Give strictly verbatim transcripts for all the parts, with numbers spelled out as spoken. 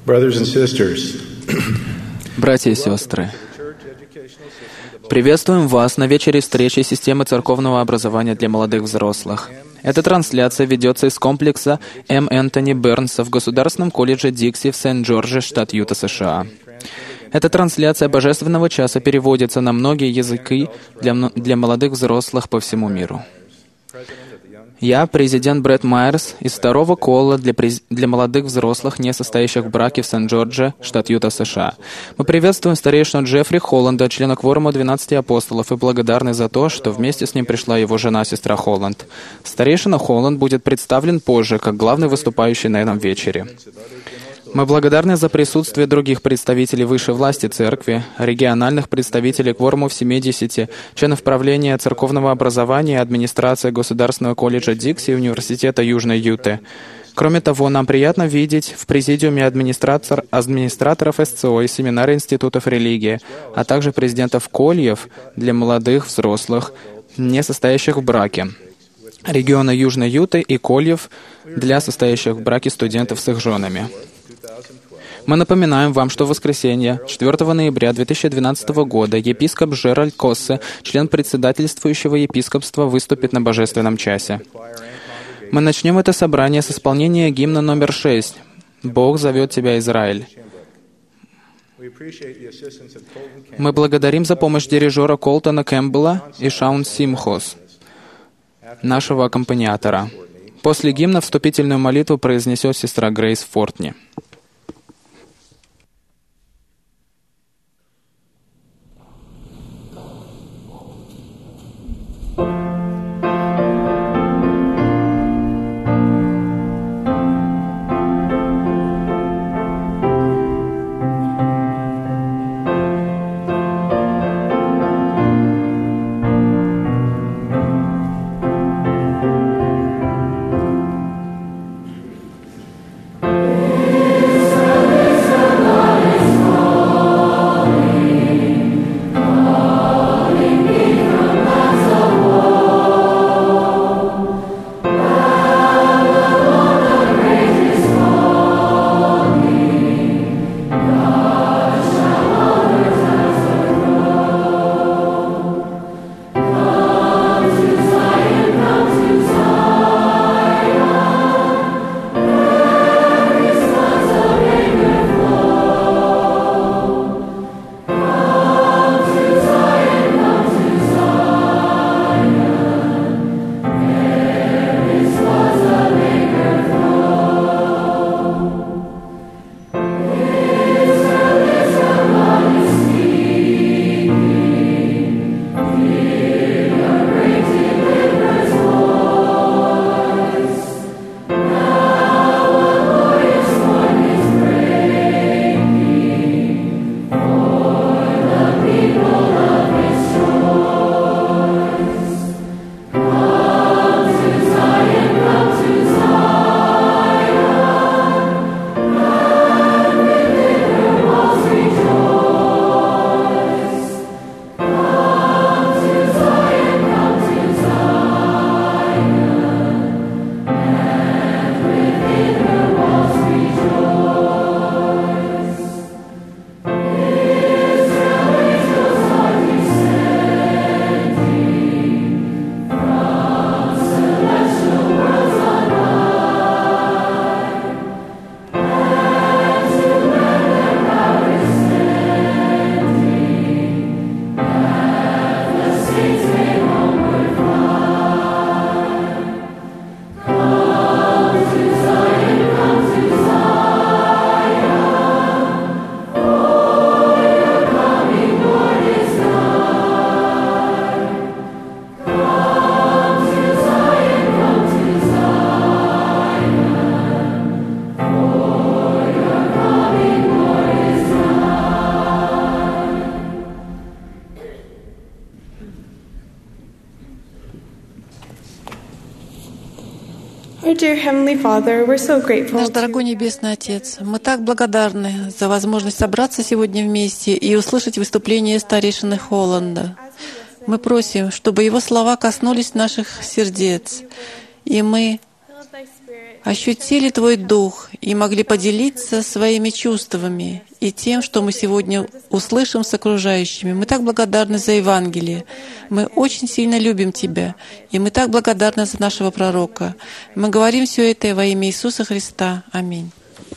Братья и сестры, приветствуем вас на вечере встречи системы церковного образования для молодых взрослых. Эта трансляция ведется из комплекса М. Энтони Бернса в Государственном колледже Дикси в Сент-Джордже, штат Юта, США. Эта трансляция Божественного часа переводится на многие языки для, для молодых взрослых по всему миру. Я, президент Брэд Майерс, из второго колла для, през... для молодых взрослых, не состоящих в браке в Сент-Джордже, штат Юта, США. Мы приветствуем старейшину Джеффри Холланда, члена кворума двенадцати апостолов, и благодарны за то, что вместе с ним пришла его жена, сестра Холланд. Старейшина Холланд будет представлен позже, как главный выступающий на этом вечере. Мы благодарны за присутствие других представителей высшей власти Церкви, региональных представителей кворумов семидесяти, членов правления церковного образования и администрации Государственного колледжа Дикси и Университета Южной Юты. Кроме того, нам приятно видеть в президиуме администратор, администраторов эс цэ о и семинара институтов религии, а также президентов кольев для молодых взрослых, не состоящих в браке, региона Южной Юты и кольев для состоящих в браке студентов с их женами. Мы напоминаем вам, что в воскресенье, четвёртого ноября две тысячи двенадцатого года, епископ Джеральд Коссе, член председательствующего епископства, выступит на Божественном часе. Мы начнем это собрание с исполнения гимна номер шесть «Бог зовет тебя, Израиль». Мы благодарим за помощь дирижера Колтона Кэмпбелла и Шаун Симхос, нашего аккомпаниатора. После гимна вступительную молитву произнесет сестра Грейс Фортни. Наш дорогой Небесный Отец, мы так благодарны за возможность собраться сегодня вместе и услышать выступление старейшины Холланда. Мы просим, чтобы его слова коснулись наших сердец, и мы ощутили Твой Дух и могли поделиться своими чувствами и тем, что мы сегодня услышим с окружающими. Мы так благодарны за Евангелие. Мы очень сильно любим Тебя, и мы так благодарны за нашего пророка. Мы говорим все это во имя Иисуса Христа. Аминь.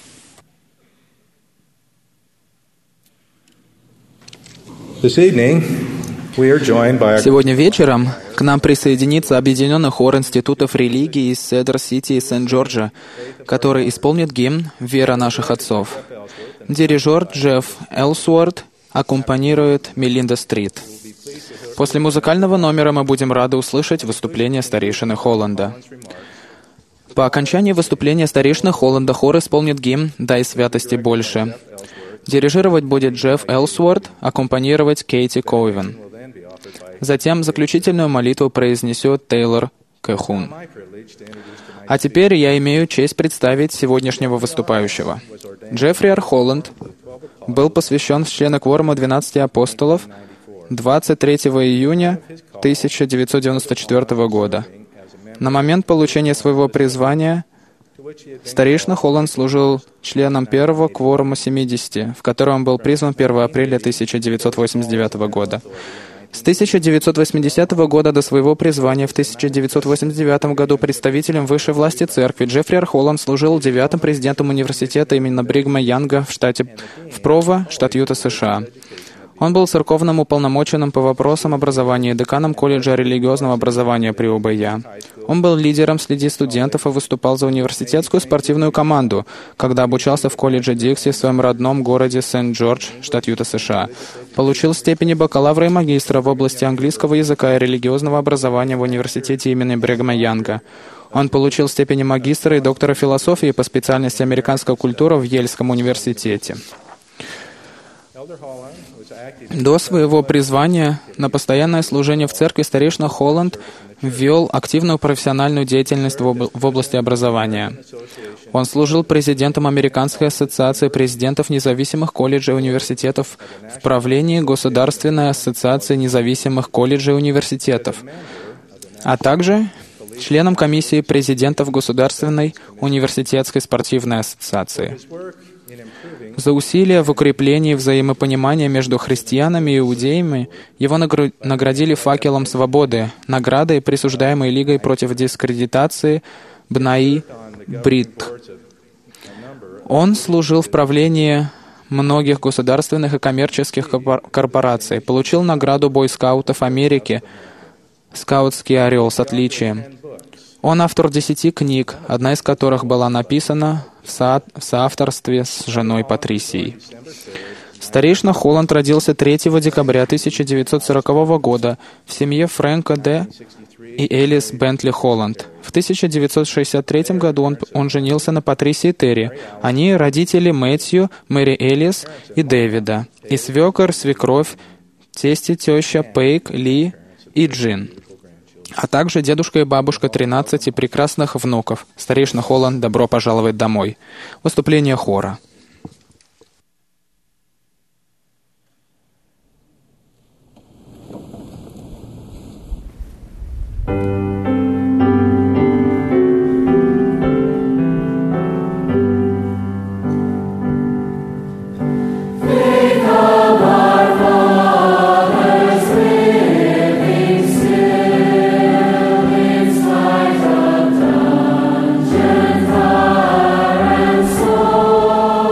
Сегодня вечером к нам присоединится Объединенный хор институтов религии из Седр-Сити и Сент-Джорджа, который исполнит гимн «Вера наших отцов». Дирижер Джефф Элсуорт аккомпанирует Мелинда Стрит. После музыкального номера мы будем рады услышать выступление старейшины Холланда. По окончании выступления старейшины Холланда хор исполнит гимн «Дай святости больше». Дирижировать будет Джефф Элсуорт, аккомпанировать Кейти Коувен. Затем заключительную молитву произнесет Тейлор Кэхун. А теперь я имею честь представить сегодняшнего выступающего. Джеффри Р. Холланд был посвящен в члены кворума двенадцати апостолов двадцать третьего июня тысяча девятьсот девяносто четвёртого года. На момент получения своего призвания старейшина Холланд служил членом первого кворума семидесяти, в котором он был призван первого апреля тысяча девятьсот восемьдесят девятого года. С тысяча девятьсот восьмидесятого года до своего призвания в тысяча девятьсот восемьдесят девятом году представителем высшей власти церкви Джеффри Р. Холланд служил девятым президентом университета имени Бригама Янга в штате в Прово, штат Юта, США. Он был церковным уполномоченным по вопросам образования и деканом колледжа религиозного образования при У Б Я. Он был лидером среди студентов и выступал за университетскую спортивную команду, когда обучался в колледже Дикси в своем родном городе Сент-Джордж, штат Юта, США. Получил степени бакалавра и магистра в области английского языка и религиозного образования в университете имени Бригама Янга. Он получил степени магистра и доктора философии по специальности американская культура в Йельском университете. До своего призвания на постоянное служение в церкви старейшина Холланд вел активную профессиональную деятельность в, об... в области образования. Он служил президентом Американской ассоциации президентов независимых колледжей и университетов в правлении Государственной ассоциации независимых колледжей и университетов, а также членом комиссии президентов Государственной университетской спортивной ассоциации. За усилия в укреплении взаимопонимания между христианами и иудеями его наградили факелом свободы, наградой, присуждаемой Лигой против дискредитации Бнаи Брит. Он служил в правлении многих государственных и коммерческих корпораций, получил награду бойскаутов Америки «Скаутский орел» с отличием. Он автор десяти книг, одна из которых была написана в, со... в соавторстве с женой Патрисией. Старейшина Холланд родился третьего декабря тысяча девятьсот сорокового года в семье Фрэнка Д. и Элис Бентли Холланд. В тысяча девятьсот шестьдесят третьем году он, он женился на Патрисии Терри. Они родители Мэтью, Мэри Элис и Дэвида, и свекор, свекровь, тесть и теща Пейк, Ли и Джин, а также дедушка и бабушка тринадцати прекрасных внуков. Старейшина Холланд, добро пожаловать домой. Выступление хора. Oh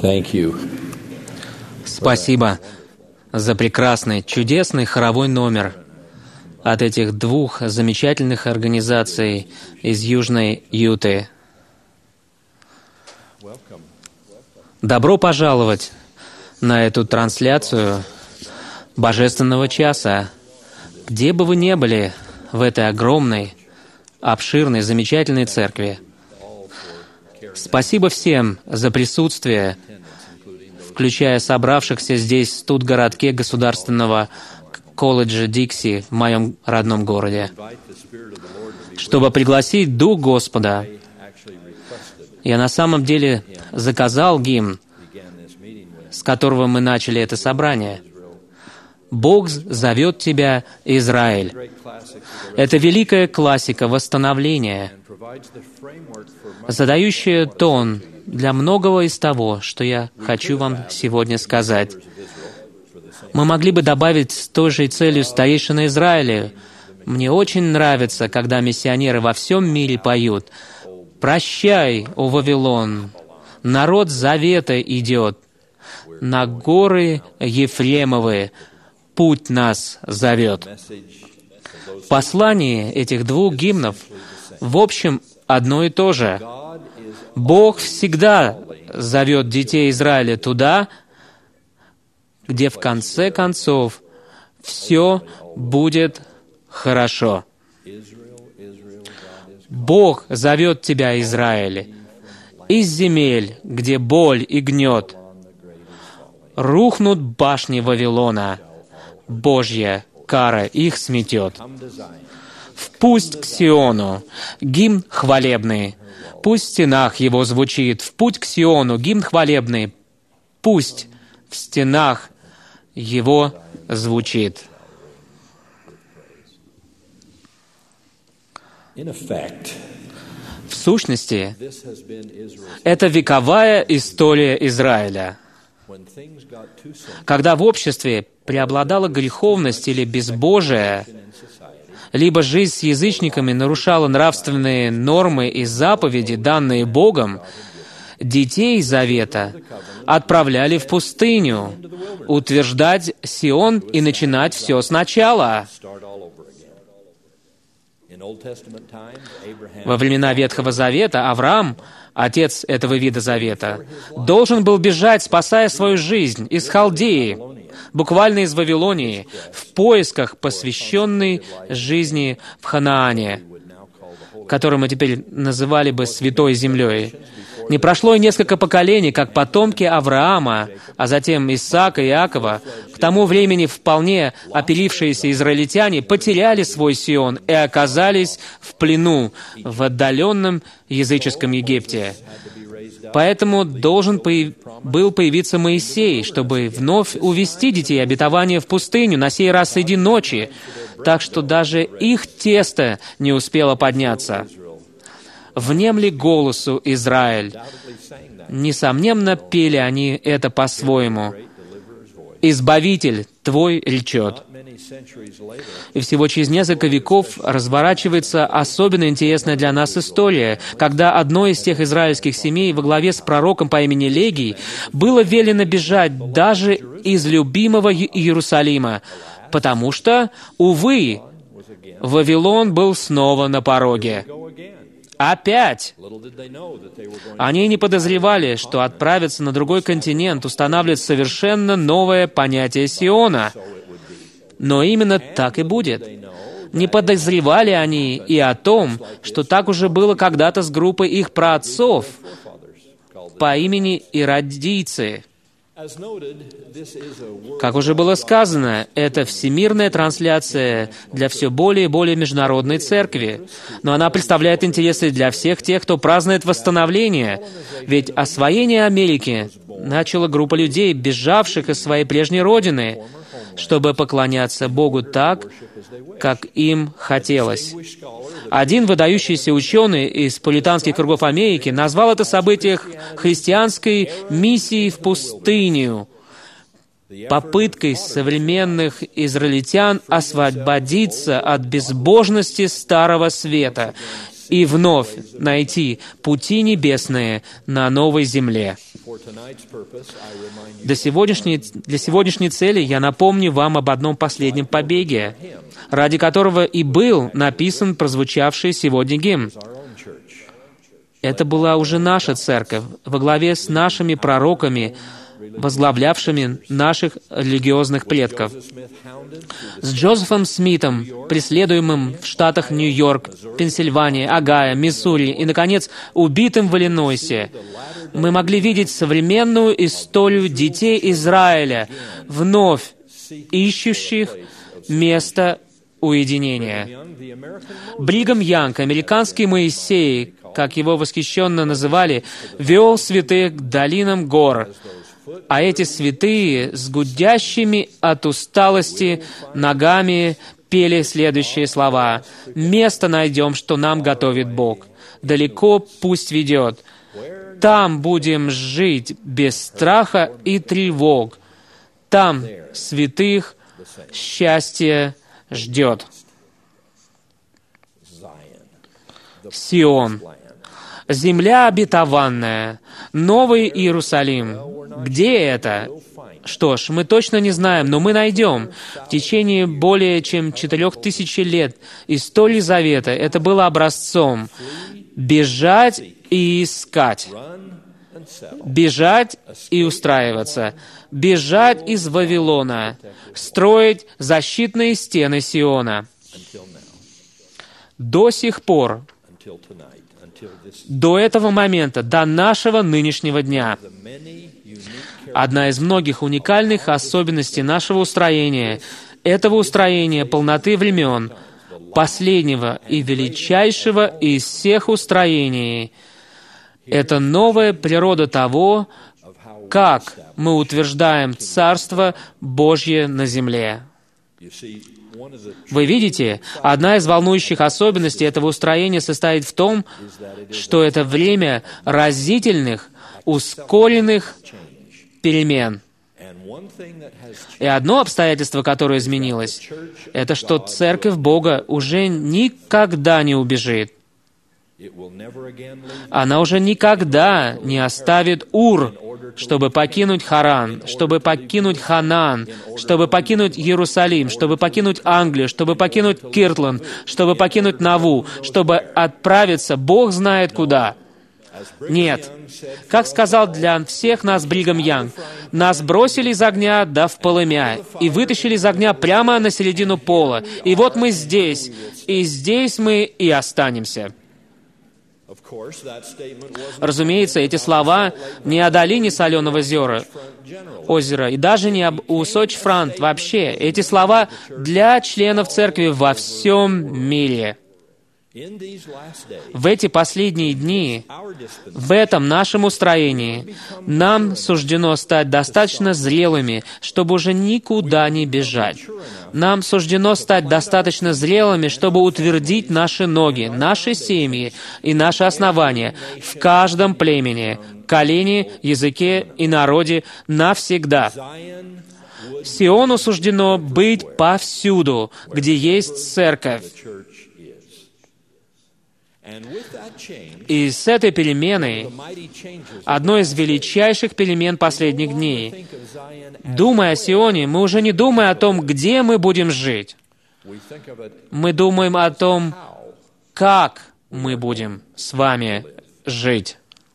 Спасибо за прекрасный, чудесный хоровой номер от этих двух замечательных организаций из Южной Юты. Добро пожаловать на эту трансляцию Божественного часа, где бы вы ни были в этой огромной, обширной, замечательной церкви. Спасибо всем за присутствие, включая собравшихся здесь, в студгородке Государственного колледжа Дикси в моем родном городе. Чтобы пригласить Дух Господа, я на самом деле заказал гимн, с которого мы начали это собрание. «Бог зовет тебя, Израиль». Это великая классика восстановления, задающая тон для многого из того, что я хочу вам сегодня сказать. Мы могли бы добавить с той же целью старейшины Израиля. Мне очень нравится, когда миссионеры во всем мире поют: «Прощай, о Вавилон, народ завета идет, на горы Ефремовы путь нас зовет». Послание этих двух гимнов в общем одно и то же. Бог всегда зовет детей Израиля туда, где в конце концов все будет хорошо. Бог зовет тебя, Израиль, из земель, где боль и гнет. Рухнут башни Вавилона, Божья кара их сметет. Впусть к Сиону гимн хвалебный, пусть в стенах его звучит. В путь к Сиону гимн хвалебный, пусть в стенах его звучит. В сущности, это вековая история Израиля. Когда в обществе преобладала греховность или безбожие, либо жизнь с язычниками нарушала нравственные нормы и заповеди, данные Богом, детей Завета отправляли в пустыню, утверждать Сион и начинать все сначала. Во времена Ветхого Завета Авраам, отец этого вида завета, должен был бежать, спасая свою жизнь, из Халдеи, буквально из Вавилонии, в поисках посвященной жизни в Ханаане, которую мы теперь называли бы Святой Землей. Не прошло и несколько поколений, как потомки Авраама, а затем Исаака и Иакова, к тому времени вполне опилившиеся израильтяне, потеряли свой Сион и оказались в плену в отдаленном языческом Египте. Поэтому должен появ... был появиться Моисей, чтобы вновь увести детей обетования в пустыню, на сей раз среди ночи, так что даже их тесто не успело подняться. «Внемли голосу, Израиль». Несомненно, пели они это по-своему. «Избавитель твой речет». И всего через несколько веков разворачивается особенно интересная для нас история, когда одной из тех израильских семей во главе с пророком по имени Легий было велено бежать даже из любимого Иерусалима, потому что, увы, Вавилон был снова на пороге. Опять! Они не подозревали, что отправиться на другой континент устанавливает совершенно новое понятие Сиона. Но именно так и будет. Не подозревали они и о том, что так уже было когда-то с группой их праотцов по имени иродийцы. Как уже было сказано, это всемирная трансляция для все более и более международной церкви. Но она представляет интересы для всех тех, кто празднует восстановление. Ведь освоение Америки начала группа людей, бежавших из своей прежней родины, чтобы поклоняться Богу так, как им хотелось. Один выдающийся ученый из пуританских кругов Америки назвал это событие христианской миссией в пустыню, попыткой современных израильтян освободиться от безбожности Старого Света и вновь найти пути небесные на новой земле. Для сегодняшней, для сегодняшней цели я напомню вам об одном последнем побеге, ради которого и был написан прозвучавший сегодня гимн. Это была уже наша церковь, во главе с нашими пророками, возглавлявшими наших религиозных предков. С Джозефом Смитом, преследуемым в штатах Нью-Йорк, Пенсильвания, Огайо, Миссури и, наконец, убитым в Иллинойсе, мы могли видеть современную историю детей Израиля, вновь ищущих место уединения. Бригам Янг, американский Моисей, как его восхищенно называли, вел святых к долинам гор, а эти святые с гудящими от усталости ногами пели следующие слова: «Место найдем, что нам готовит Бог. Далеко пусть ведет. Там будем жить без страха и тревог. Там святых счастье ждет». Сион. Земля обетованная, Новый Иерусалим. Где это? Что ж, мы точно не знаем, но мы найдем. В течение более чем четырех тысяч лет истории Завета это было образцом. Бежать и искать. Бежать и устраиваться. Бежать из Вавилона. Строить защитные стены Сиона. До сих пор, до этого момента, до нашего нынешнего дня, одна из многих уникальных особенностей нашего устроения, этого устроения полноты времен, последнего и величайшего из всех устроений, это новая природа того, как мы утверждаем Царство Божье на земле. Вы видите, одна из волнующих особенностей этого устроения состоит в том, что это время разительных, ускоренных перемен. И одно обстоятельство, которое изменилось, это что Церковь Бога уже никогда не убежит. Она уже никогда не оставит Ур, чтобы покинуть Харан, чтобы покинуть Ханаан, чтобы покинуть Иерусалим, чтобы покинуть Англию, чтобы покинуть Киртленд, чтобы покинуть Наву, чтобы отправиться Бог знает куда. Нет. Как сказал для всех нас Бригам Янг, нас бросили из огня да в полымя и вытащили из огня прямо на середину пола. И вот мы здесь, и здесь мы и останемся. Разумеется, эти слова не о долине Соленого озера, озера и даже не об Усоч-Франт вообще. Эти слова для членов церкви во всем мире. В эти последние дни, в этом нашем устроении, нам суждено стать достаточно зрелыми, чтобы уже никуда не бежать. Нам суждено стать достаточно зрелыми, чтобы утвердить наши ноги, наши семьи и наши основания в каждом племени, колене, языке и народе навсегда. Сиону суждено быть повсюду, где есть церковь. И с этой переменой, одной из величайших перемен последних дней, думая о Сионе, мы уже не думаем о том, где мы будем жить. Мы думаем о том, как мы будем с вами жить.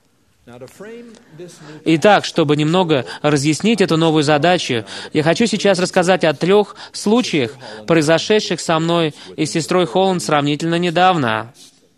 Итак, чтобы немного разъяснить эту новую задачу, я хочу сейчас рассказать о трех случаях, произошедших со мной и сестрой Холланд сравнительно недавно.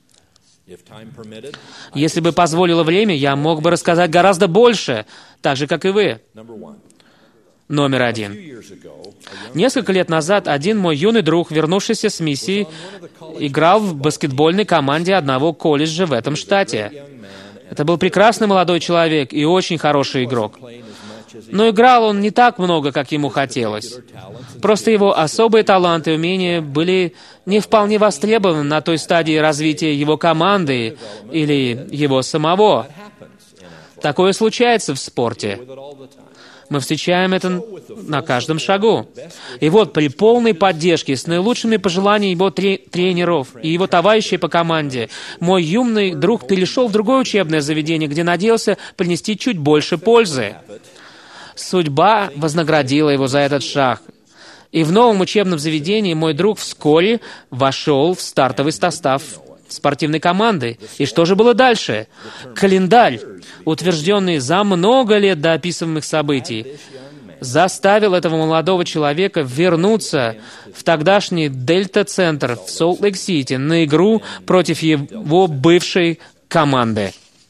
Если бы позволило время, я мог бы рассказать гораздо больше, так же, как и вы. Номер один. Несколько лет назад один мой юный друг, вернувшийся с миссии, играл в баскетбольной команде одного колледжа в этом штате. Это был прекрасный молодой человек и очень хороший игрок. Но играл он не так много, как ему хотелось. Просто его особые таланты и умения были не вполне востребованы на той стадии развития его команды или его самого. Такое случается в спорте. Мы встречаем это на каждом шагу. И вот при полной поддержке, с наилучшими пожеланиями его тре- тренеров и его товарищей по команде, мой юный друг перешел в другое учебное заведение, где надеялся принести чуть больше пользы. Судьба вознаградила его за этот шаг. И в новом учебном заведении мой друг вскоре вошел в стартовый состав спортивной команды. И что же было дальше? Календарь, утвержденный за много лет до описываемых событий, заставил этого молодого человека вернуться в тогдашний Дельта-центр в Солт-Лейк-Сити на игру против его бывшей команды.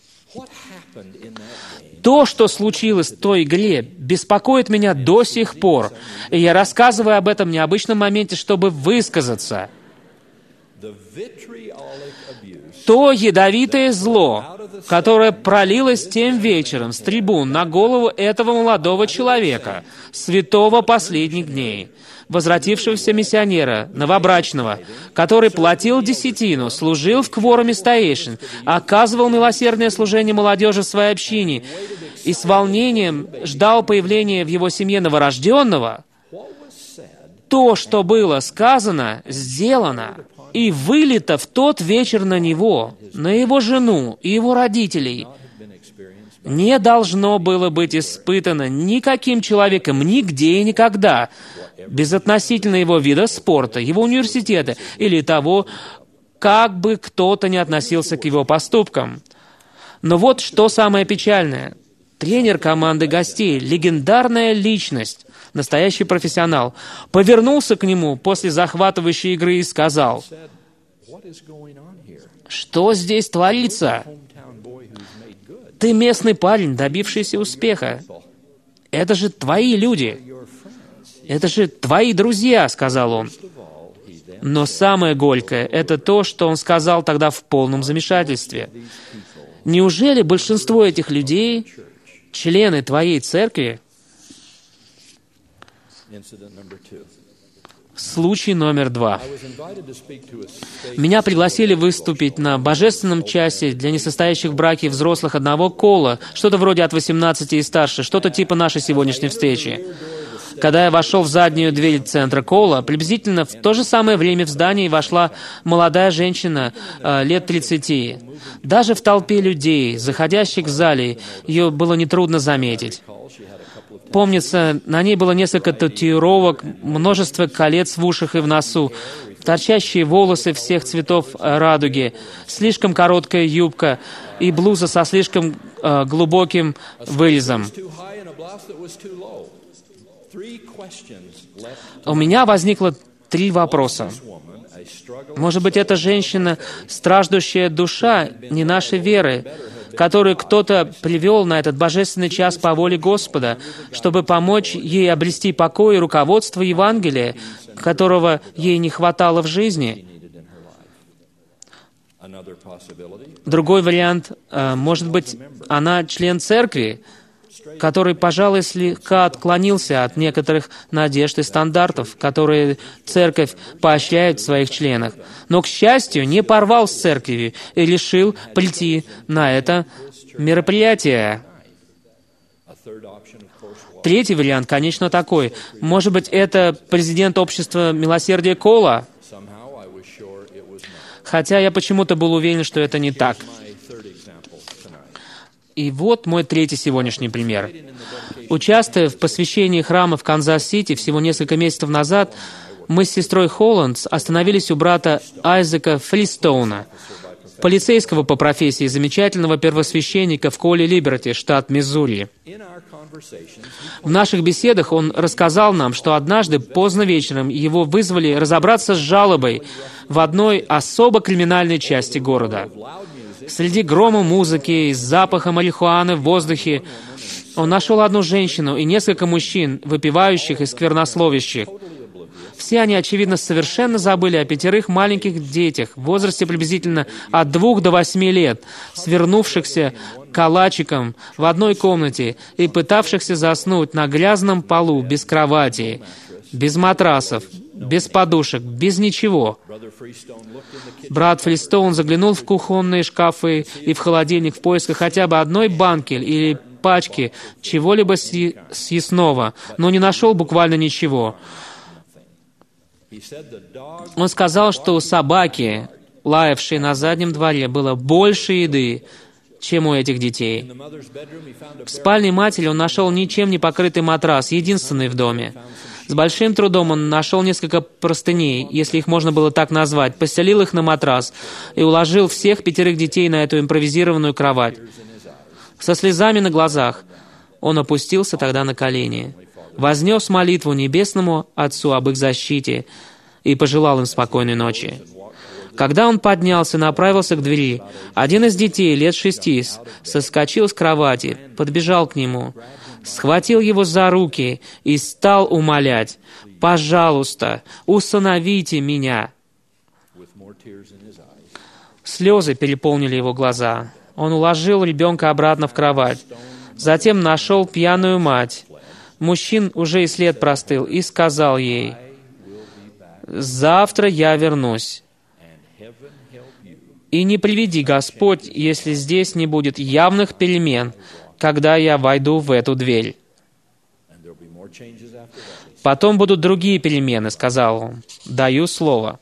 То, что случилось в той игре, беспокоит меня до сих пор, и я рассказываю об этом необычном моменте, чтобы высказаться. То ядовитое зло, которое пролилось тем вечером с трибун на голову этого молодого человека, святого последних дней, возвратившегося миссионера, новобрачного, который платил десятину, служил в кворуме старейшин, оказывал милосердное служение молодежи в своей общине и с волнением ждал появления в его семье новорожденного, то, что было сказано, сделано и вылито в тот вечер на него, на его жену и его родителей, не должно было быть испытано никаким человеком нигде и никогда, безотносительно его вида спорта, его университета или того, как бы кто-то ни относился к его поступкам. Но вот что самое печальное. Тренер команды гостей, легендарная личность, настоящий профессионал, повернулся к нему после захватывающей игры и сказал: «Что здесь творится? Ты местный парень, добившийся успеха. Это же твои люди. Это же твои друзья», — сказал он. Но самое горькое — это то, что он сказал тогда в полном замешательстве. Неужели большинство этих людей — члены твоей церкви? Случай номер два. Меня пригласили выступить на божественном часе для несостоящих в браке взрослых одного кола, что-то вроде от восемнадцати и старше, что-то типа нашей сегодняшней встречи. Когда я вошел в заднюю дверь центра кола, приблизительно в то же самое время в здание вошла молодая женщина э, лет тридцати. Даже в толпе людей, заходящих в зале, ее было нетрудно заметить. Помнится, на ней было несколько татуировок, множество колец в ушах и в носу, торчащие волосы всех цветов радуги, слишком короткая юбка и блуза со слишком э, глубоким вырезом. У меня возникло три вопроса. Может быть, эта женщина — страждущая душа не нашей веры, которую кто-то привел на этот божественный час по воле Господа, чтобы помочь ей обрести покой и руководство Евангелия, которого ей не хватало в жизни. Другой вариант, может быть, она член церкви, который, пожалуй, слегка отклонился от некоторых надежд и стандартов, которые церковь поощряет в своих членах, но, к счастью, не порвал с церковью и решил прийти на это мероприятие. Третий вариант, конечно, такой. Может быть, это президент общества милосердия Кола? Хотя я почему-то был уверен, что это не так. И вот мой третий сегодняшний пример. Участвуя в посвящении храма в Канзас-Сити всего несколько месяцев назад, мы с сестрой Холландс остановились у брата Айзека Фристоуна, полицейского по профессии, замечательного первосвященника в Коле Либерти, штат Миссури. В наших беседах он рассказал нам, что однажды поздно вечером его вызвали разобраться с жалобой в одной особо криминальной части города. Среди грома музыки и запаха марихуаны в воздухе он нашел одну женщину и несколько мужчин, выпивающих и сквернословящих. Все они, очевидно, совершенно забыли о пятерых маленьких детях в возрасте приблизительно от двух до восьми лет, свернувшихся калачиком в одной комнате и пытавшихся заснуть на грязном полу без кровати, без матрасов, без подушек, без ничего. Брат Фристоун заглянул в кухонные шкафы и в холодильник в поисках хотя бы одной банки или пачки чего-либо съ- съестного, но не нашел буквально ничего. Он сказал, что у собаки, лаявшей на заднем дворе, было больше еды, чем у этих детей. В спальне матери он нашел ничем не покрытый матрас, единственный в доме. С большим трудом он нашел несколько простыней, если их можно было так назвать, постелил их на матрас и уложил всех пятерых детей на эту импровизированную кровать. Со слезами на глазах он опустился тогда на колени, вознес молитву Небесному Отцу об их защите и пожелал им спокойной ночи. Когда он поднялся и направился к двери, один из детей, лет шести, соскочил с кровати, подбежал к нему, схватил его за руки и стал умолять: «Пожалуйста, усыновите меня». Слезы переполнили его глаза. Он уложил ребенка обратно в кровать. Затем нашел пьяную мать. Мужчин уже и след простыл, и сказал ей: «Завтра я вернусь. И не приведи Господь, если здесь не будет явных перемен, когда я войду в эту дверь». «Потом будут другие перемены», — сказал он. «Даю слово».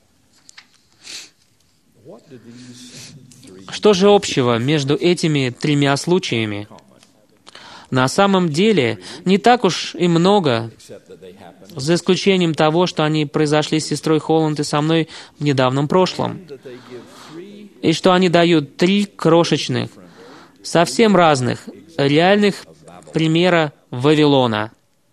Что же общего между этими тремя случаями? На самом деле, не так уж и много, за исключением того, что они произошли с сестрой Холланд и со мной в недавнем прошлом. И что они дают три крошечных, совсем разных, реальных примера Вавилона.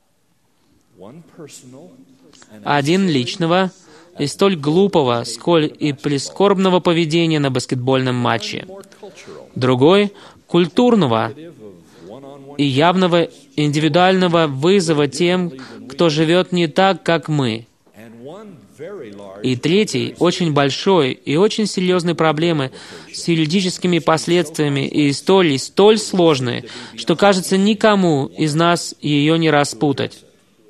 Один личного и столь глупого, сколь и прискорбного поведения на баскетбольном матче. Другой — культурного и явного индивидуального вызова тем, кто живет не так, как мы. И третий — очень большой и очень серьезной проблемы с юридическими последствиями и историей столь сложной, что, кажется, никому из нас ее не распутать.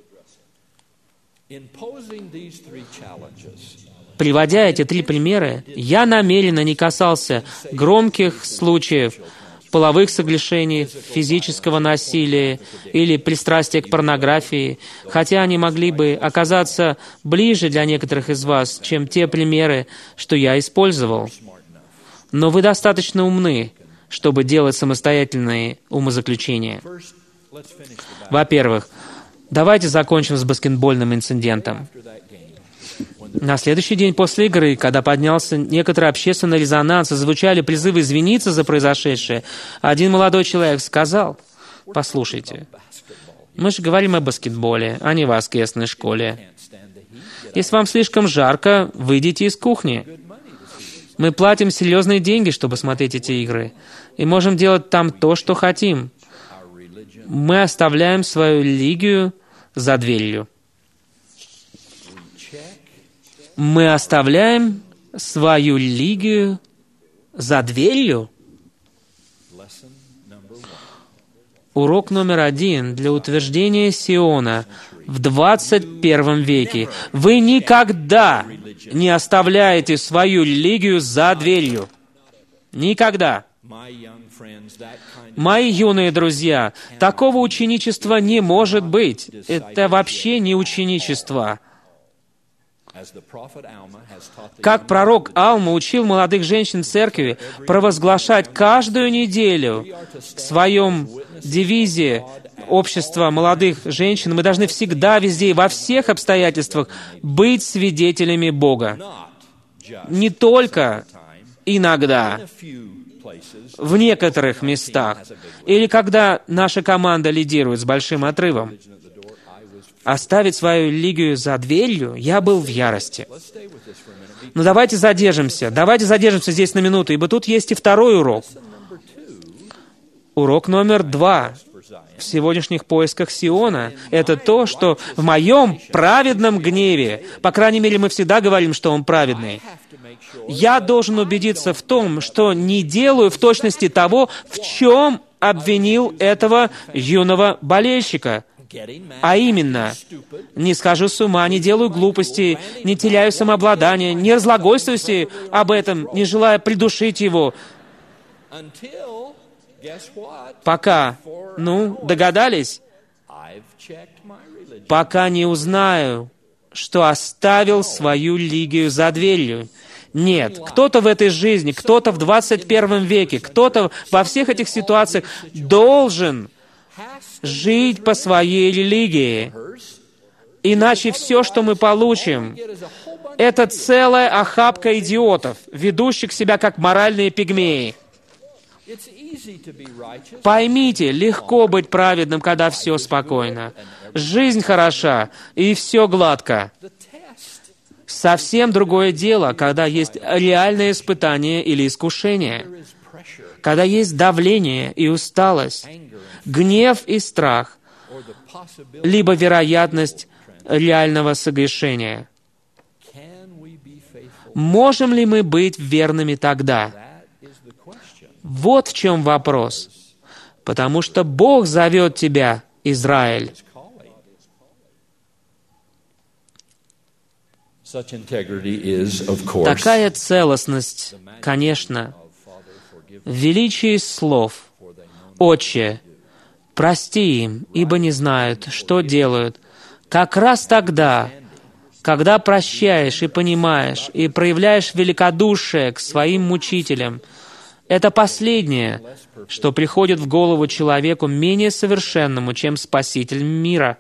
Приводя эти три примера, я намеренно не касался громких случаев половых соглашений, физического насилия или пристрастия к порнографии, хотя они могли бы оказаться ближе для некоторых из вас, чем те примеры, что я использовал. Но вы достаточно умны, чтобы делать самостоятельные умозаключения. Во-первых, давайте закончим с баскетбольным инцидентом. На следующий день после игры, когда поднялся некоторый общественный резонанс и звучали призывы извиниться за произошедшее, один молодой человек сказал: «Послушайте, мы же говорим о баскетболе, а не о воскресной школе. Если вам слишком жарко, выйдите из кухни. Мы платим серьезные деньги, чтобы смотреть эти игры, и можем делать там то, что хотим. Мы оставляем свою религию за дверью». Мы оставляем свою религию за дверью? Урок номер один для утверждения Сиона в двадцать первом веке. Вы никогда не оставляете свою религию за дверью. Никогда. Мои юные друзья, такого ученичества не может быть. Это вообще не ученичество. Как пророк Алма учил молодых женщин церкви провозглашать каждую неделю в своем девизе общества молодых женщин, мы должны всегда, везде и во всех обстоятельствах быть свидетелями Бога. Не только иногда, в некоторых местах, или когда наша команда лидирует с большим отрывом. Оставить свою религию за дверью, я был в ярости. Но давайте задержимся, давайте задержимся здесь на минуту, ибо тут есть и второй урок. Урок номер два в сегодняшних поисках Сиона — это то, что в моем праведном гневе, по крайней мере, мы всегда говорим, что он праведный, я должен убедиться в том, что не делаю в точности того, в чем обвинил этого юного болельщика. А именно, не схожу с ума, не делаю глупостей, не теряю самообладание, не разглагольствуйте об этом, не желая придушить его, Пока, ну, догадались? Пока не узнаю, что оставил свою религию за дверью. Нет, кто-то в этой жизни, кто-то в двадцать первом веке, кто-то во всех этих ситуациях должен жить по своей религии. Иначе все, что мы получим, это целая охапка идиотов, ведущих себя как моральные пигмеи. Поймите, легко быть праведным, когда все спокойно. Жизнь хороша, и все гладко. Совсем другое дело, когда есть реальное испытание или искушение, когда есть давление и усталость, гнев и страх, либо вероятность реального согрешения. Можем ли мы быть верными тогда? Вот в чем вопрос. Потому что Бог зовет тебя, Израиль. Такая целостность, конечно, в величии слов. «Отче, прости им, ибо не знают, что делают». Как раз тогда, когда прощаешь и понимаешь, и проявляешь великодушие к своим мучителям, это последнее, что приходит в голову человеку менее совершенному, чем Спаситель мира.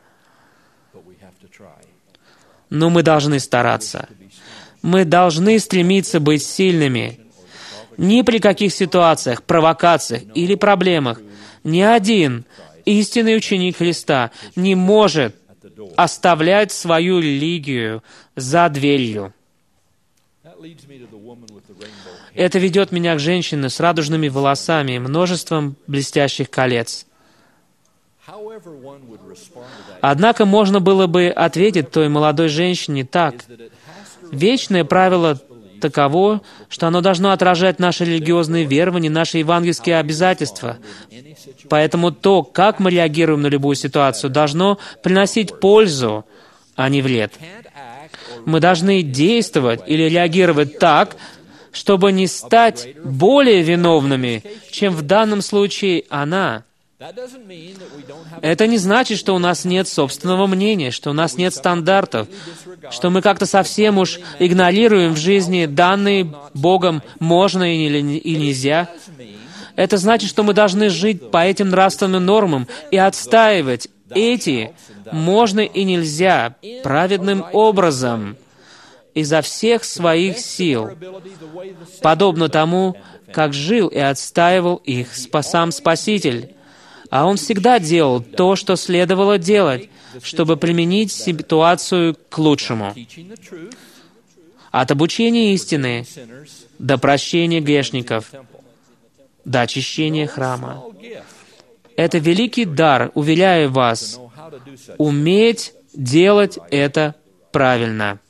Но мы должны стараться. Мы должны стремиться быть сильными. Ни при каких ситуациях, провокациях или проблемах ни один истинный ученик Христа не может оставлять свою религию за дверью. Это ведет меня к женщине с радужными волосами и множеством блестящих колец. Однако можно было бы ответить той молодой женщине так. Вечное правило таково, что оно должно отражать наши религиозные верования, наши евангельские обязательства. Поэтому то, как мы реагируем на любую ситуацию, должно приносить пользу, а не вред. Мы должны действовать или реагировать так, чтобы не стать более виновными, чем в данном случае она. Это не значит, что у нас нет собственного мнения, что у нас нет стандартов, что мы как-то совсем уж игнорируем в жизни данные Богом можно или нельзя. Это значит, что мы должны жить по этим нравственным нормам и отстаивать эти можно и нельзя праведным образом изо всех своих сил, подобно тому, как жил и отстаивал их сам Спаситель. А Он всегда делал то, что следовало делать, чтобы применить ситуацию к лучшему. От обучения истины до прощения грешников, до очищения храма. Это великий дар, уверяю вас, уметь делать это правильно.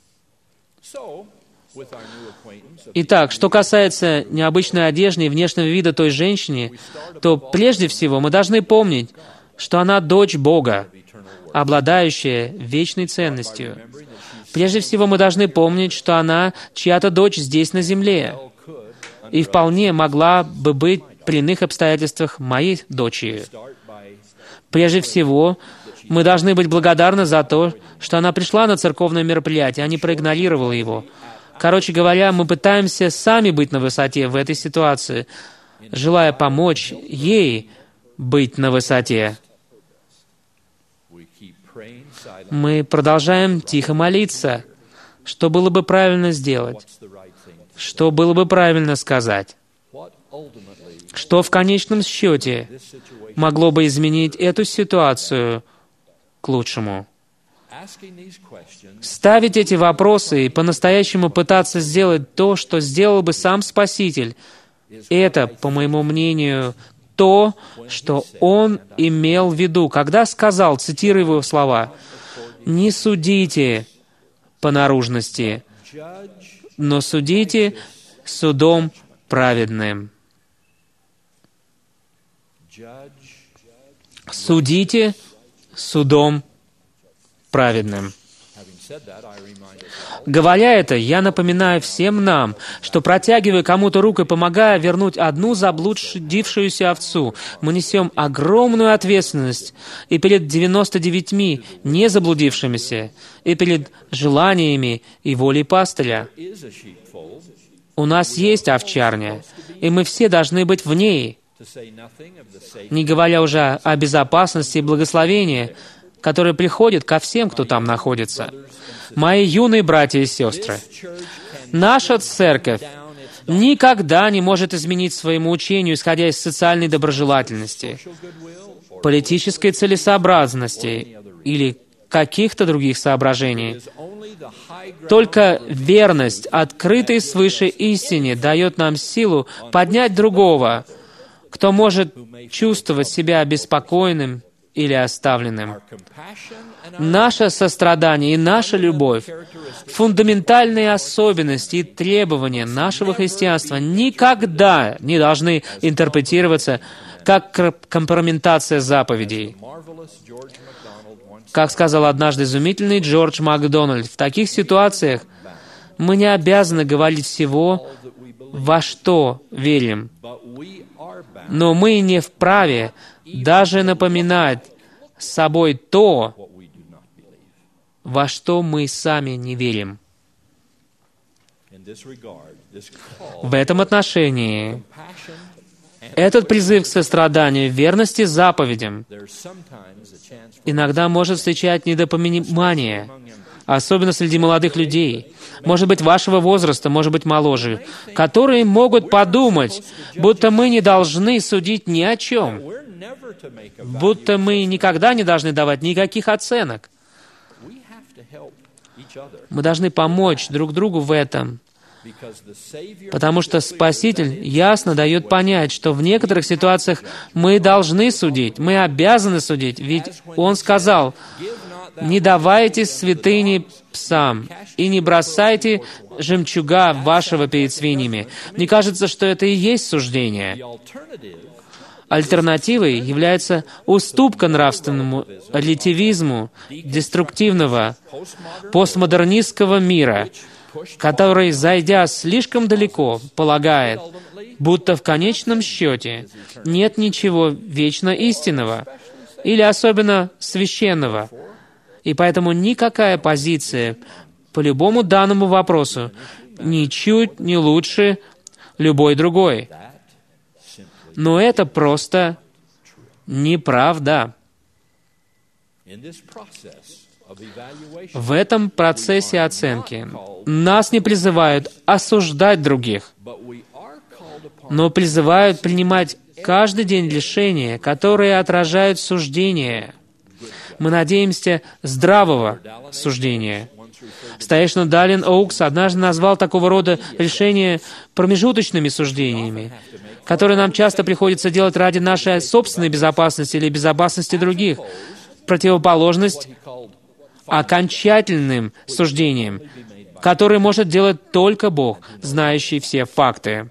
Итак, что касается необычной одежды и внешнего вида той женщины, то прежде всего мы должны помнить, что она дочь Бога, обладающая вечной ценностью. Прежде всего мы должны помнить, что она чья-то дочь здесь на земле, и вполне могла бы быть при иных обстоятельствах моей дочерью. Прежде всего, мы должны быть благодарны за то, что она пришла на церковное мероприятие, а не проигнорировала его. Короче говоря, мы пытаемся сами быть на высоте в этой ситуации, желая помочь ей быть на высоте. Мы продолжаем тихо молиться, что было бы правильно сделать, что было бы правильно сказать, что в конечном счете могло бы изменить эту ситуацию к лучшему. Ставить эти вопросы и по-настоящему пытаться сделать то, что сделал бы сам Спаситель, это, по моему мнению, то, что Он имел в виду, когда сказал, цитирую его слова, «Не судите по наружности, но судите судом праведным». Судите судом праведным. Говоря это, я напоминаю всем нам, что, протягивая кому-то руку и помогая вернуть одну заблудившуюся овцу, мы несем огромную ответственность и перед девяноста девятьми не заблудившимися, и перед желаниями и волей пастыря. У нас есть овчарня, и мы все должны быть в ней, не говоря уже о безопасности и благословении, которое приходит ко всем, кто там находится. Мои юные братья и сестры, наша церковь никогда не может изменить своему учению, исходя из социальной доброжелательности, политической целесообразности или каких-то других соображений. Только верность, открытой свыше истине, дает нам силу поднять другого, кто может чувствовать себя беспокойным или оставленным. Наше сострадание и наша любовь, фундаментальные особенности и требования нашего христианства никогда не должны интерпретироваться как компрометация заповедей. Как сказал однажды изумительный Джордж Макдональд, в таких ситуациях мы не обязаны говорить всего, во что верим, но мы не вправе даже напоминать собой то, во что мы сами не верим. В этом отношении этот призыв к состраданию, верности заповедям, иногда может встречать недопонимание, особенно среди молодых людей, может быть, вашего возраста, может быть, моложе, которые могут подумать, будто мы не должны судить ни о чем, будто мы никогда не должны давать никаких оценок. Мы должны помочь друг другу в этом, потому что Спаситель ясно дает понять, что в некоторых ситуациях мы должны судить, мы обязаны судить, ведь Он сказал: «Не давайте святыни псам и не бросайте жемчуга вашего перед свиньями». Мне кажется, что это и есть суждение. Альтернативой является уступка нравственному релятивизму деструктивного постмодернистского мира, который, зайдя слишком далеко, полагает, будто в конечном счете нет ничего вечно истинного или особенно священного, и поэтому никакая позиция по любому данному вопросу ничуть не лучше любой другой. Но это просто неправда. В этом процессе оценки нас не призывают осуждать других, но призывают принимать каждый день решения, которые отражают суждение. Мы надеемся здравого суждения. Старейшина Даллен Оукс однажды назвал такого рода решения промежуточными суждениями, которые нам часто приходится делать ради нашей собственной безопасности или безопасности других. Противоположность окончательным суждением, которое может делать только Бог, знающий все факты.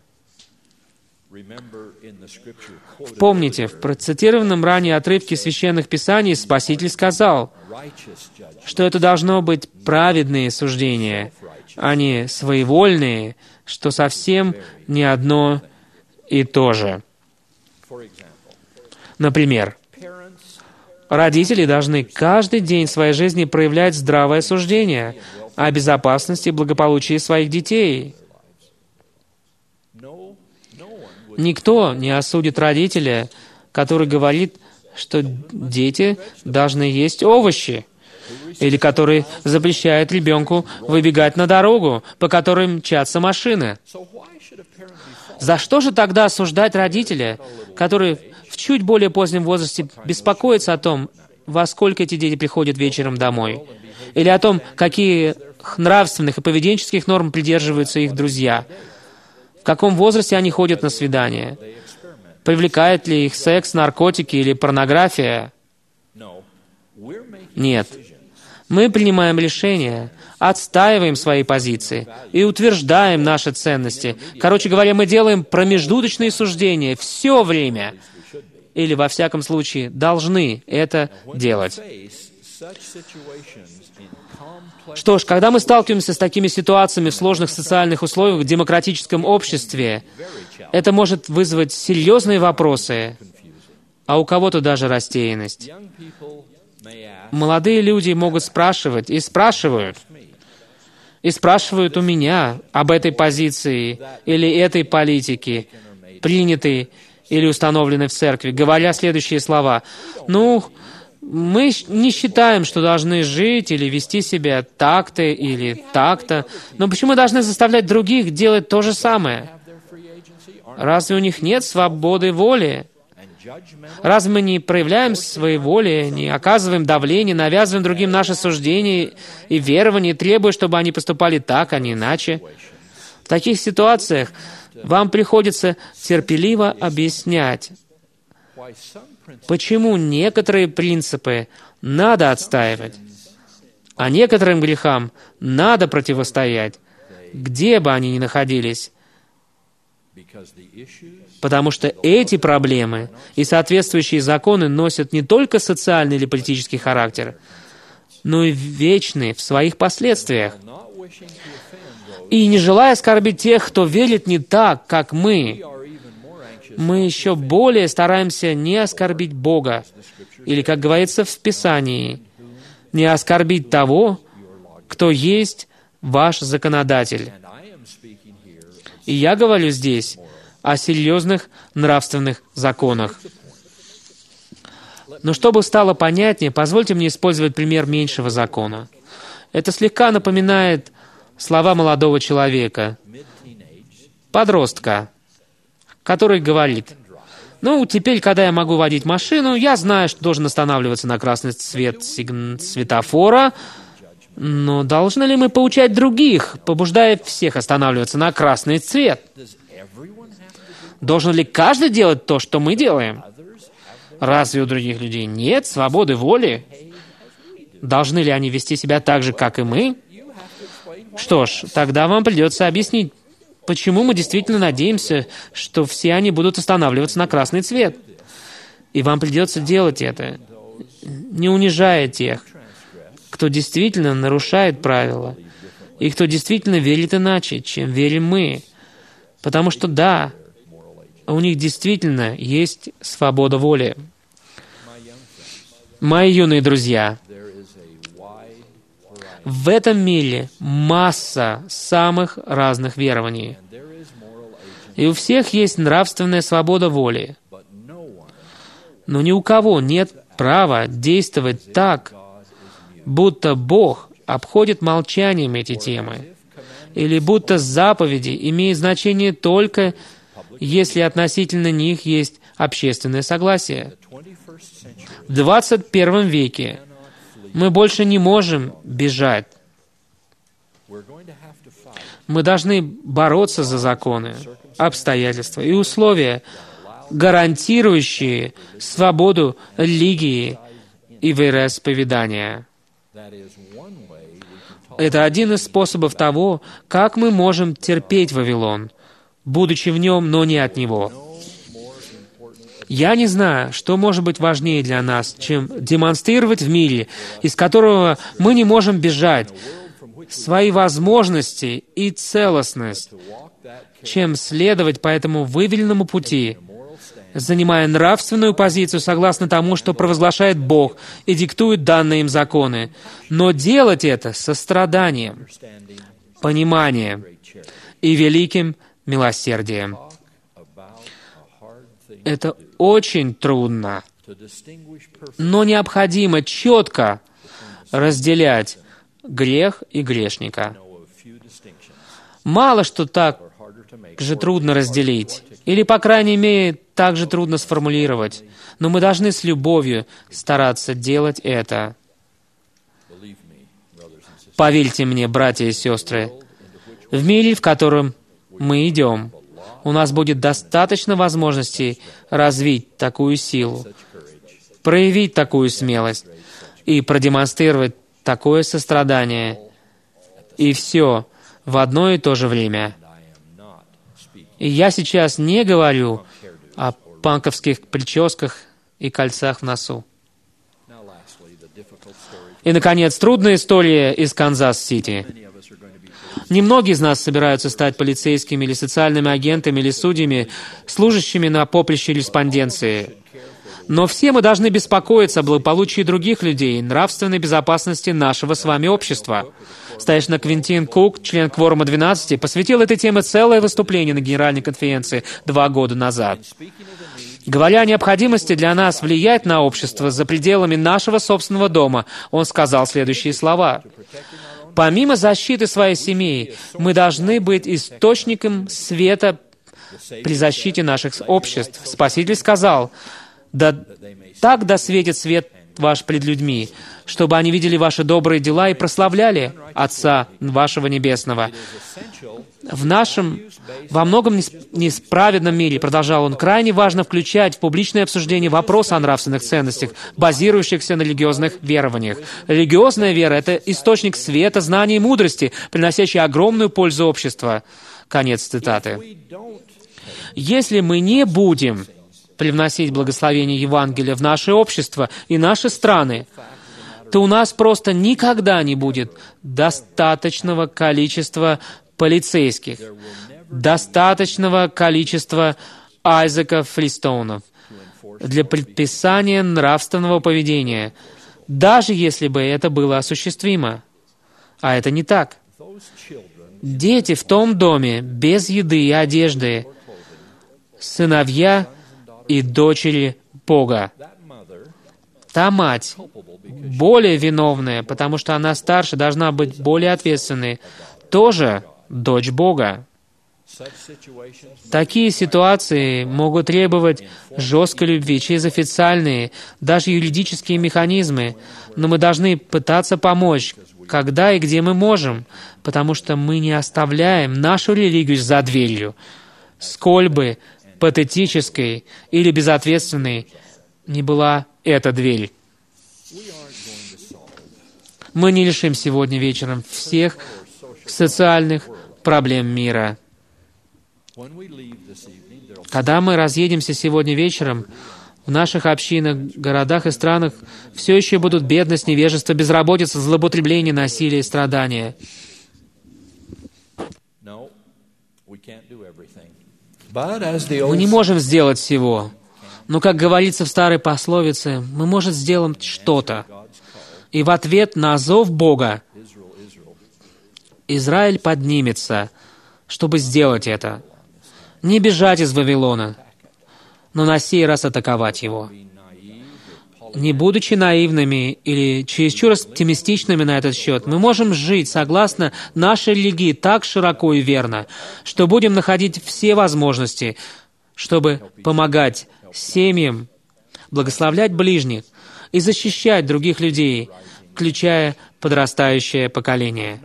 Помните, в процитированном ранее отрывке Священных Писаний Спаситель сказал, что это должно быть праведные суждения, а не своевольные, что совсем не одно и то же. Например, родители должны каждый день своей жизни проявлять здравое суждение о безопасности и благополучии своих детей. Никто не осудит родителя, который говорит, что дети должны есть овощи, или который запрещает ребенку выбегать на дорогу, по которой мчатся машины. За что же тогда осуждать родителя, который в чуть более позднем возрасте беспокоится о том, во сколько эти дети приходят вечером домой, или о том, каких нравственных и поведенческих норм придерживаются их друзья, в каком возрасте они ходят на свидания, привлекает ли их секс, наркотики или порнография? Нет. Мы принимаем решения, отстаиваем свои позиции и утверждаем наши ценности. Короче говоря, мы делаем промежуточные суждения все время, или, во всяком случае, должны это делать. Что ж, когда мы сталкиваемся с такими ситуациями в сложных социальных условиях в демократическом обществе, это может вызвать серьезные вопросы, а у кого-то даже растерянность. Молодые люди могут спрашивать и спрашивают, и спрашивают у меня об этой позиции или этой политике, принятой или установленной в церкви, говоря следующие слова. «Ну, мы не считаем, что должны жить или вести себя так-то или так-то, но почему мы должны заставлять других делать то же самое? Разве у них нет свободы воли? Разве мы не проявляем своей воли, не оказываем давление, навязываем другим наши суждения и верования, требуя, чтобы они поступали так, а не иначе?» В таких ситуациях вам приходится терпеливо объяснять, почему некоторые принципы надо отстаивать, а некоторым грехам надо противостоять, где бы они ни находились. Потому что эти проблемы и соответствующие законы носят не только социальный или политический характер, но и вечны в своих последствиях. И не желая оскорбить тех, кто верит не так, как мы, мы еще более стараемся не оскорбить Бога, или, как говорится в Писании, не оскорбить того, кто есть ваш законодатель. И я говорю здесь о серьезных нравственных законах. Но чтобы стало понятнее, позвольте мне использовать пример меньшего закона. Это слегка напоминает слова молодого человека, подростка, который говорит: «Ну, теперь, когда я могу водить машину, я знаю, что должен останавливаться на красный цвет светофора, но должны ли мы поучать других, побуждая всех останавливаться на красный цвет? Должен ли каждый делать то, что мы делаем? Разве у других людей нет свободы воли? Должны ли они вести себя так же, как и мы?» Что ж, тогда вам придется объяснить, почему мы действительно надеемся, что все они будут останавливаться на красный цвет. И вам придется делать это, не унижая тех, кто действительно нарушает правила, и кто действительно верит иначе, чем верим мы. Потому что да, у них действительно есть свобода воли. Мои юные друзья, в этом мире масса самых разных верований. И у всех есть нравственная свобода воли. Но ни у кого нет права действовать так, будто Бог обходит молчанием эти темы, или будто заповеди имеют значение только, если относительно них есть общественное согласие. В двадцать первом веке мы больше не можем бежать. Мы должны бороться за законы, обстоятельства и условия, гарантирующие свободу религии и вероисповедания. Это один из способов того, как мы можем терпеть Вавилон, будучи в нем, но не от него. Я не знаю, что может быть важнее для нас, чем демонстрировать в мире, из которого мы не можем бежать, свои возможности и целостность, чем следовать по этому выверенному пути, занимая нравственную позицию согласно тому, что провозглашает Бог и диктует данные им законы, но делать это со страданием, пониманием и великим милосердием. Это очень трудно, но необходимо четко разделять грех и грешника. Мало что так же трудно разделить, или, по крайней мере, так же трудно сформулировать, но мы должны с любовью стараться делать это. Поверьте мне, братья и сестры, в мире, в котором мы идем, у нас будет достаточно возможностей развить такую силу, проявить такую смелость и продемонстрировать такое сострадание. И все в одно и то же время. И я сейчас не говорю о панковских прическах и кольцах в носу. И, наконец, трудная история из Канзас-Сити. Немногие из нас собираются стать полицейскими или социальными агентами или судьями, служащими на поприще респонденции. Но все мы должны беспокоиться о благополучии других людей, нравственной безопасности нашего с вами общества. Старейшина Квинтин Кук, член Кворума двенадцати, посвятил этой теме целое выступление на Генеральной конференции два года назад. Говоря о необходимости для нас влиять на общество за пределами нашего собственного дома, он сказал следующие слова. «Помимо защиты своей семьи, мы должны быть источником света при защите наших обществ». Спаситель сказал, «Да так да светит свет ваш пред людьми, чтобы они видели ваши добрые дела и прославляли Отца вашего Небесного». В нашем, во многом несправедном мире, продолжал он, крайне важно включать в публичное обсуждение вопрос о нравственных ценностях, базирующихся на религиозных верованиях. Религиозная вера — это источник света, знания и мудрости, приносящий огромную пользу обществу. Конец цитаты. Если мы не будем привносить благословение Евангелия в наше общество и наши страны, то у нас просто никогда не будет достаточного количества полицейских, достаточного количества Айзека Фристоунов для предписания нравственного поведения, даже если бы это было осуществимо. А это не так. Дети в том доме без еды и одежды, сыновья и дочери Бога. Та мать, более виновная, потому что она старше, должна быть более ответственной, тоже дочь Бога. Такие ситуации могут требовать жесткой любви через официальные, даже юридические механизмы, но мы должны пытаться помочь, когда и где мы можем, потому что мы не оставляем нашу религию за дверью, сколь бы патетической или безответственной не была эта дверь. Мы не решим сегодня вечером всех социальных проблем мира. Когда мы разъедемся сегодня вечером, в наших общинах, городах и странах все еще будут бедность, невежество, безработица, злоупотребление, насилие и страдания. Мы не можем сделать всего. Но, как говорится в старой пословице, мы можем сделать что-то. И в ответ на зов Бога Израиль поднимется, чтобы сделать это. Не бежать из Вавилона, но на сей раз атаковать его. Не будучи наивными или чересчур оптимистичными на этот счет, мы можем жить согласно нашей религии так широко и верно, что будем находить все возможности, чтобы помогать семьям, благословлять ближних и защищать других людей, включая подрастающее поколение.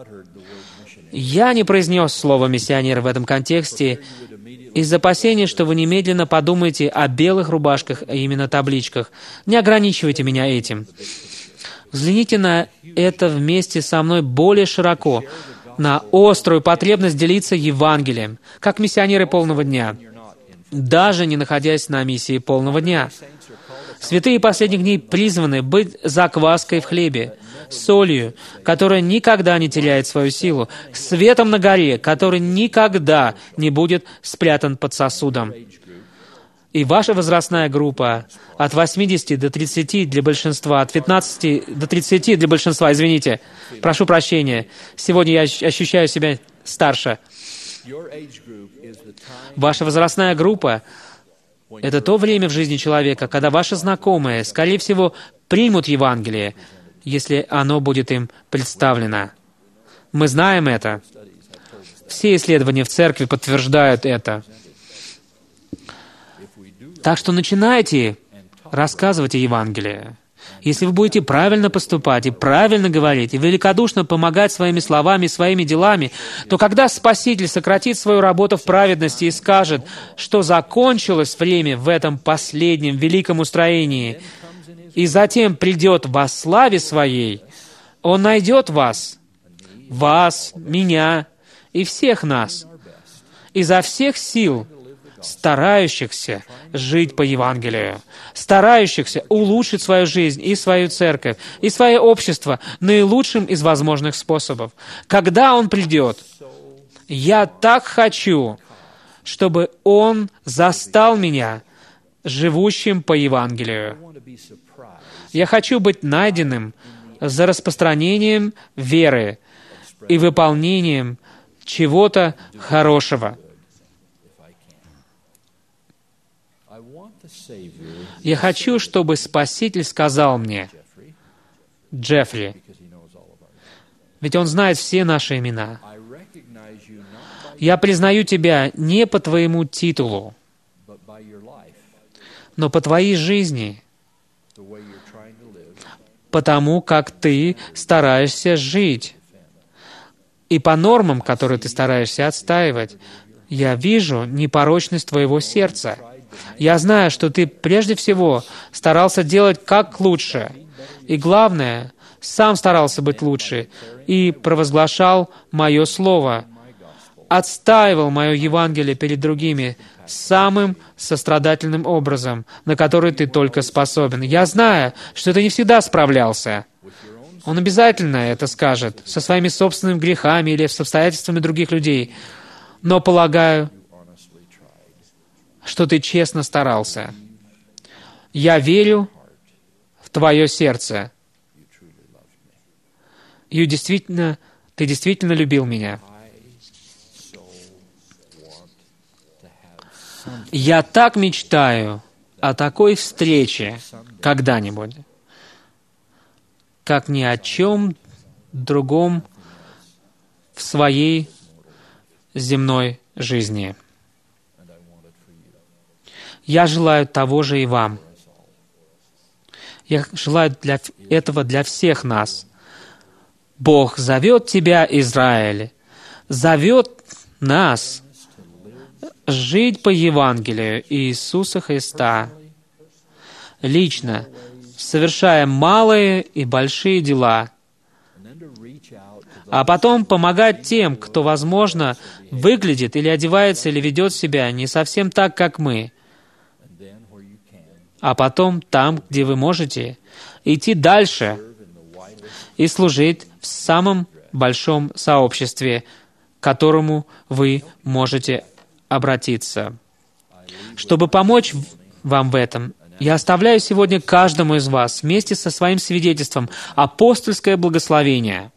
Я не произнес слово «миссионер» в этом контексте из опасения, что вы немедленно подумаете о белых рубашках, а именно табличках. Не ограничивайте меня этим. Взгляните на это вместе со мной более широко, на острую потребность делиться Евангелием, как миссионеры полного дня, даже не находясь на миссии полного дня. Святые последних дней призваны быть закваской в хлебе, солью, которая никогда не теряет свою силу, светом на горе, который никогда не будет спрятан под сосудом. И ваша возрастная группа от восьмидесяти до тридцати для большинства, от пятнадцати до тридцати для большинства, извините, прошу прощения, сегодня я ощущаю себя старше. Ваша возрастная группа — это то время в жизни человека, когда ваши знакомые, скорее всего, примут Евангелие, если оно будет им представлено. Мы знаем это. Все исследования в церкви подтверждают это. Так что начинайте рассказывать о Евангелии. Если вы будете правильно поступать и правильно говорить, и великодушно помогать своими словами и своими делами, то когда Спаситель сократит свою работу в праведности и скажет, что закончилось время в этом последнем великом устроении, и затем придет во славе Своей, Он найдет вас, вас, меня и всех нас, изо всех сил старающихся жить по Евангелию, старающихся улучшить свою жизнь и свою церковь, и свое общество наилучшим из возможных способов. Когда Он придет, я так хочу, чтобы Он застал меня живущим по Евангелию. Я хочу быть найденным за распространением веры и выполнением чего-то хорошего. Я хочу, чтобы Спаситель сказал мне: Джеффри, ведь Он знает все наши имена. Я признаю тебя не по твоему титулу, но по твоей жизни, потому как ты стараешься жить, и по нормам, которые ты стараешься отстаивать. Я вижу непорочность твоего сердца. Я знаю, что ты прежде всего старался делать как лучше, и главное, сам старался быть лучше, и провозглашал мое слово, отстаивал мое Евангелие перед другими самым сострадательным образом, на который ты только способен. Я знаю, что ты не всегда справлялся. Он обязательно это скажет, со своими собственными грехами или с обстоятельствами других людей. Но полагаю, что ты честно старался. Я верю в твое сердце. И действительно, ты действительно любил меня. Я так мечтаю о такой встрече когда-нибудь, как ни о чем другом в своей земной жизни. Я желаю того же и вам. Я желаю для этого для всех нас. Бог зовет тебя, Израиль, зовет нас жить по Евангелию Иисуса Христа, лично, совершая малые и большие дела, а потом помогать тем, кто, возможно, выглядит или одевается, или ведет себя не совсем так, как мы, а потом там, где вы можете, идти дальше и служить в самом большом сообществе, к которому вы можете обратиться. Чтобы помочь вам в этом, я оставляю сегодня каждому из вас вместе со своим свидетельством апостольское благословение.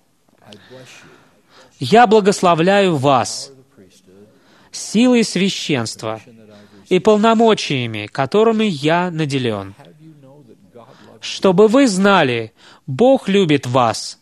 Я благословляю вас силой священства и полномочиями, которыми я наделен, чтобы вы знали, Бог любит вас.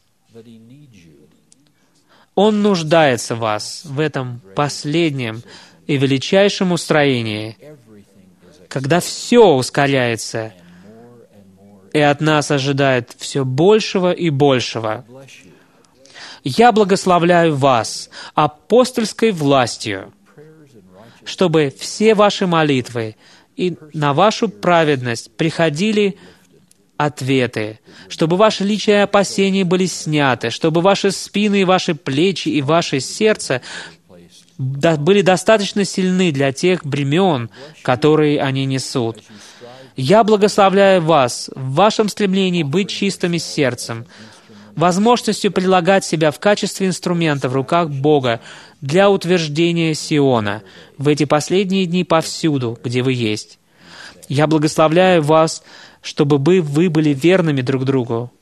Он нуждается в вас в этом последнем и величайшем устроении, когда все ускоряется, и от нас ожидает все большего и большего. Я благословляю вас апостольской властью, чтобы все ваши молитвы и на вашу праведность приходили ответы, чтобы ваши личные опасения были сняты, чтобы ваши спины и ваши плечи и ваше сердце были достаточно сильны для тех бремен, которые они несут. Я благословляю вас в вашем стремлении быть чистыми сердцем, возможностью прилагать себя в качестве инструмента в руках Бога для утверждения Сиона в эти последние дни повсюду, где вы есть. Я благословляю вас, чтобы вы, вы были верными друг другу.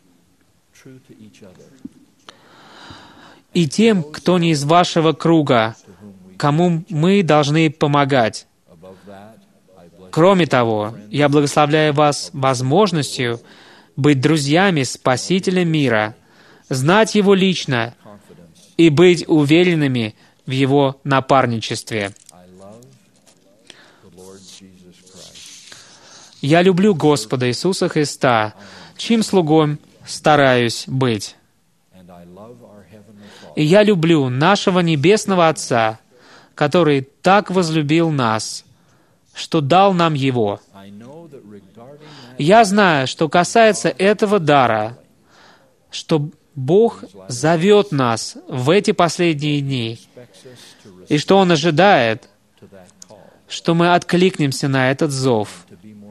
И тем, кто не из вашего круга, кому мы должны помогать. Кроме того, я благословляю вас возможностью быть друзьями Спасителя мира, знать Его лично и быть уверенными в Его напарничестве. Я люблю Господа Иисуса Христа, чьим слугой стараюсь быть. И я люблю нашего Небесного Отца, который так возлюбил нас, что дал нам Его. Я знаю, что касается этого дара, что Бог зовет нас в эти последние дни, и что Он ожидает, что мы откликнемся на этот зов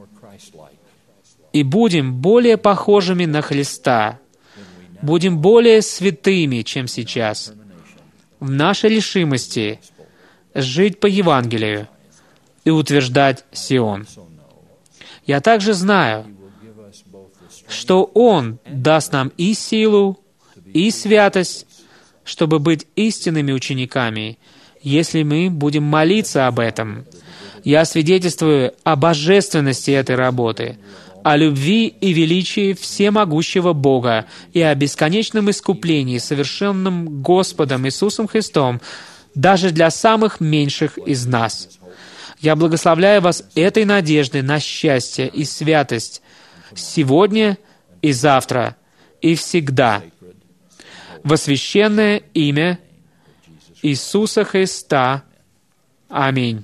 и будем более похожими на Христа, будем более святыми, чем сейчас, в нашей решимости жить по Евангелию и утверждать Сион. Я также знаю, что Он даст нам и силу, и святость, чтобы быть истинными учениками, если мы будем молиться об этом. Я свидетельствую о божественности этой работы, о любви и величии всемогущего Бога и о бесконечном искуплении, совершенном Господом Иисусом Христом, даже для самых меньших из нас. Я благословляю вас этой надеждой на счастье и святость сегодня и завтра, и всегда. Во священное имя Иисуса Христа. Аминь.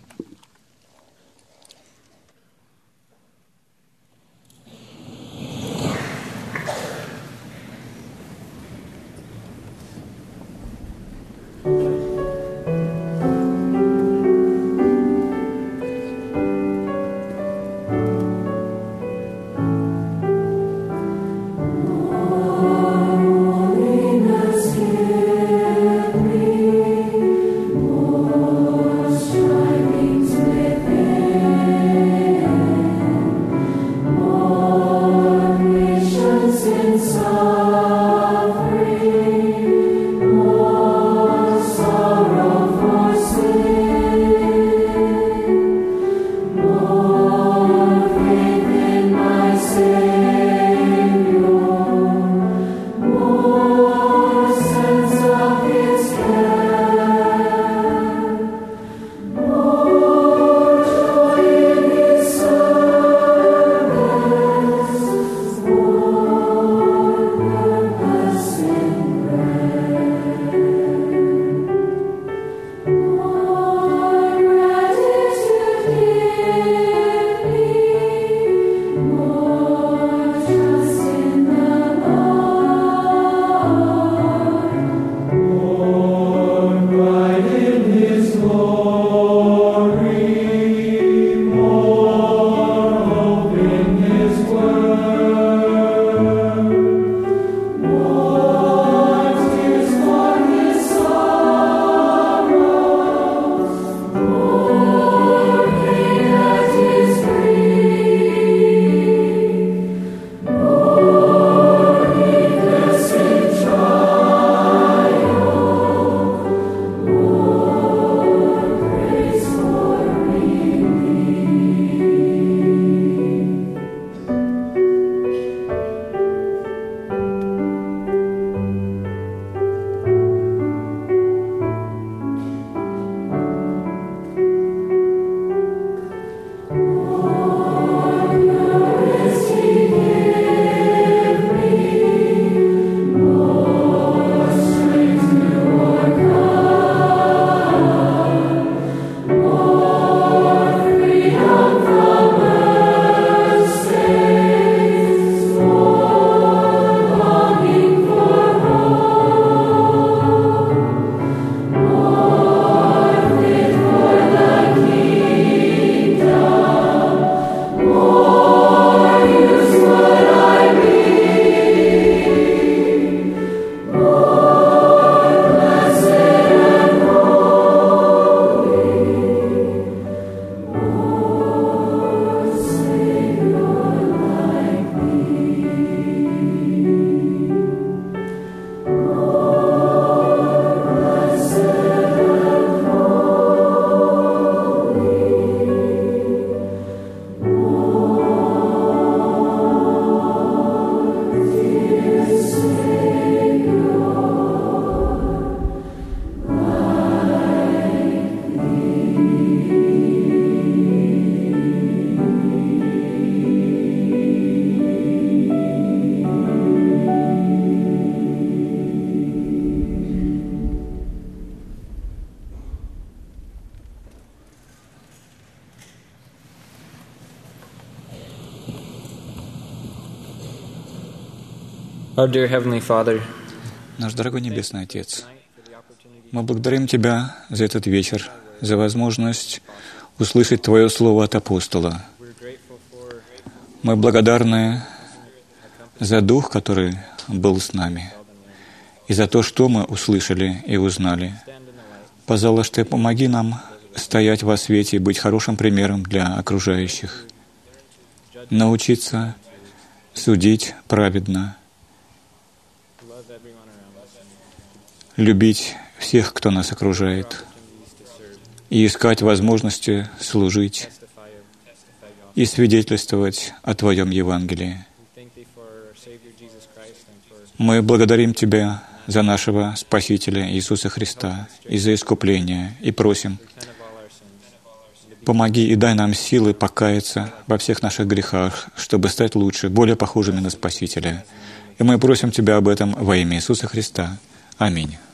Our dear Heavenly Father, наш дорогой Небесный Отец, мы благодарим Тебя за этот вечер, за возможность услышать Твое Слово от апостола. Мы благодарны за Дух, который был с нами, и за то, что мы услышали и узнали. Пожалуйста, помоги нам стоять во свете и быть хорошим примером для окружающих, научиться судить праведно, любить всех, кто нас окружает, и искать возможности служить и свидетельствовать о Твоем Евангелии. Мы благодарим Тебя за нашего Спасителя Иисуса Христа и за искупление, и просим, помоги и дай нам силы покаяться во всех наших грехах, чтобы стать лучше, более похожими на Спасителя. И мы просим Тебя об этом во имя Иисуса Христа. Аминь.